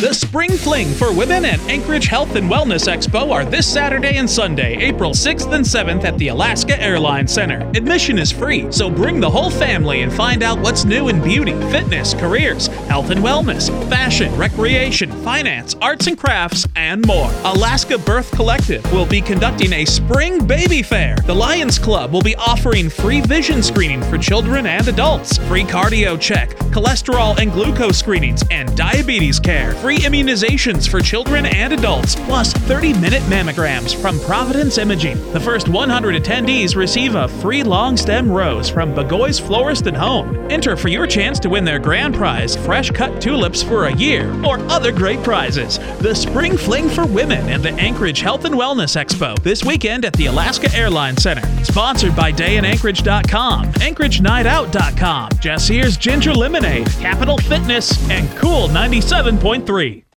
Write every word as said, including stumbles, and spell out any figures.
The Spring Fling for Women and Anchorage Health and Wellness Expo are this Saturday and Sunday, April sixth and seventh at the Alaska Airlines Center. Admission is free, so bring the whole family and find out what's new in beauty, fitness, careers, health and wellness, fashion, recreation, finance, arts and crafts, and more. Alaska Birth Collective will be conducting a spring baby fair. The Lions Club will be offering free vision screening for children and adults, free cardio check, cholesterol and glucose screenings, and diabetes care. Free immunizations for children and adults, plus thirty-minute mammograms from Providence Imaging. The first one hundred attendees receive a free long stem rose from Bagoy's Florist and Home. Enter for your chance to win their grand prize, fresh cut tulips for a year, or other great prizes. The Spring Fling for Women and the Anchorage Health and Wellness Expo this weekend at the Alaska Airlines Center. Sponsored by day in anchorage dot com, anchorage night out dot com, Jessier's Ginger Lemonade, Capital Fitness, and Cool ninety-seven point three.